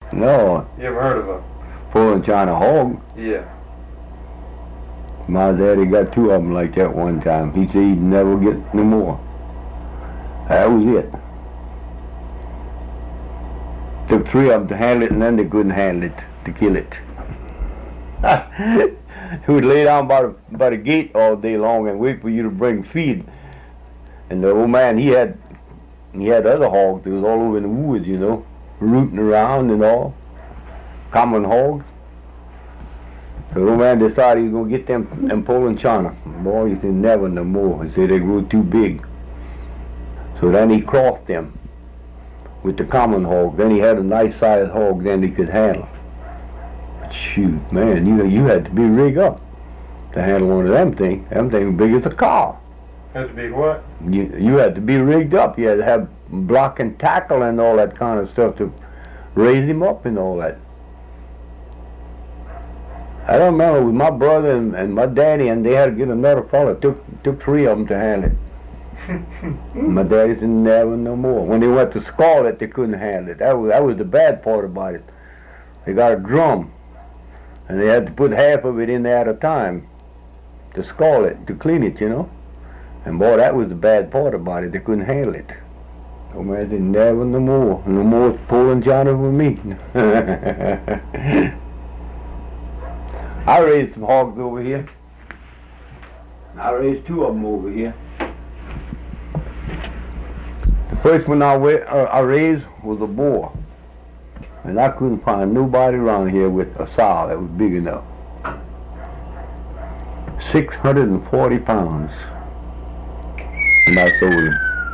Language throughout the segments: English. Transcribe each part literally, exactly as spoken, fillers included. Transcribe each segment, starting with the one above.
No. You ever heard of a Pulling China hog? Yeah. My daddy got two of them like that one time. He said he'd never get no more. That was it. Took three of them to handle it, and then they couldn't handle it, to kill it. He would lay down by the, by the gate all day long and wait for you to bring feed. And the old man, he had he had other hogs that was all over in the woods, you know, rooting around and all. Common hogs. So the old man decided he was going to get them and Poland China. Boy, he said never no more. He said they grew too big. So then he crossed them with the common hog. Then he had a nice sized hog then he could handle. But shoot, man, you you had to be rigged up to handle one of them things. Them things big as a car. Had to be what? You you had to be rigged up. You had to have block and tackle and all that kind of stuff to raise him up and all that. I don't remember with my brother and, and my daddy, and they had to get another fellow. Took took three of them to handle it. My daddy said never no more. When they went to scald it, they couldn't handle it. That was that was the bad part about it. They got a drum, and they had to put half of it in there at a time to scald it, to clean it, you know. And boy, that was the bad part about it. They couldn't handle it. Oh man, they never no more. No more Poland China with me. I raised some hogs over here. I raised two of them over here. The first one I, wa- uh, I raised was a boar. And I couldn't find nobody around here with a sow that was big enough. six hundred forty pounds. And I sold him.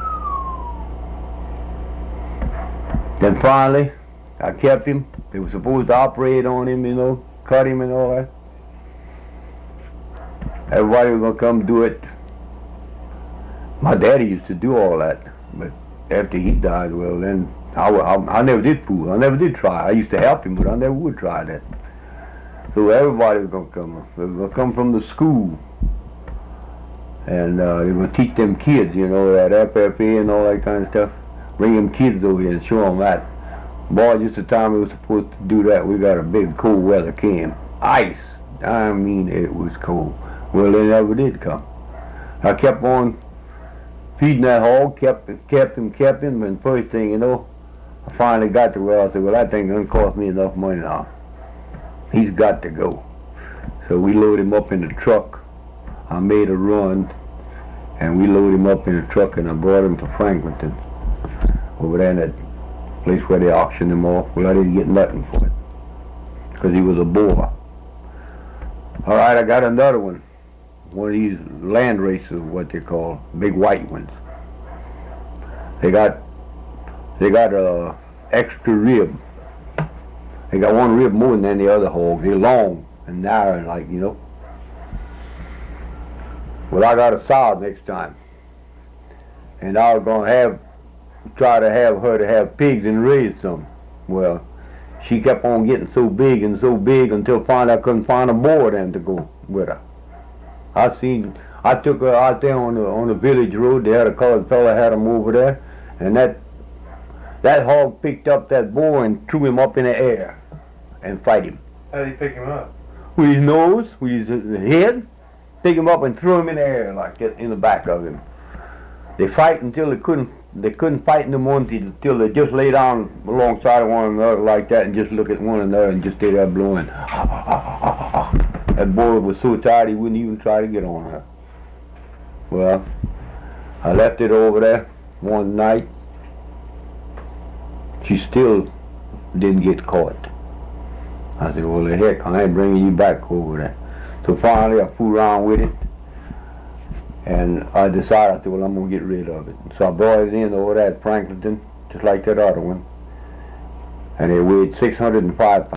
Then finally, I kept him. They were supposed to operate on him, you know, cut him and all that. Everybody was going to come do it. My daddy used to do all that, but after he died, well, then I, I, I never did fool. I never did try. I used to help him, but I never would try that. So everybody was going to come. They were going to come from the school. And uh, they were going to teach them kids, you know, that F F A and all that kind of stuff. Bring them kids over here and show them that. Boy, just the time we were supposed to do that, we got a big cold weather came. Ice. I mean, it was cold. Well, they never did come. I kept on feeding that hog, kept kept him, kept him, and first thing you know, I finally got to where I said, well, that thing doesn't cost me enough money now. He's got to go. So we loaded him up in the truck. I made a run, and we loaded him up in the truck, and I brought him to Franklinton, over there in that place where they auctioned him off. Well, I didn't get nothing for it, because he was a boar. All right, I got another one. One of these land races, what they call, big white ones. They got, they got a extra rib. They got one rib more than the other hog. They're long and narrow, like, you know. Well, I got a sow next time, and I was gonna have, try to have her to have pigs and raise some. Well, she kept on getting so big and so big until finally I couldn't find a boar then to go with her. I seen, I took her out there on the on the village road. They had a colored fella had him over there, and that that hog picked up that boar and threw him up in the air and fight him. How did he pick him up? With his nose, with his head, pick him up and threw him in the air like that in the back of him. They fight until they couldn't they couldn't fight no more until, until they just lay down alongside of one another like that and just look at one another and just stay there blowing. That boy was so tired he wouldn't even try to get on her. Well, I left it over there one night. She still didn't get caught. I said, well, the heck, I ain't bringing you back over there. So finally I fooled around with it. And I decided, I said, well, I'm going to get rid of it. So I brought it in over there at Franklinton, just like that other one. And it weighed six hundred five pounds.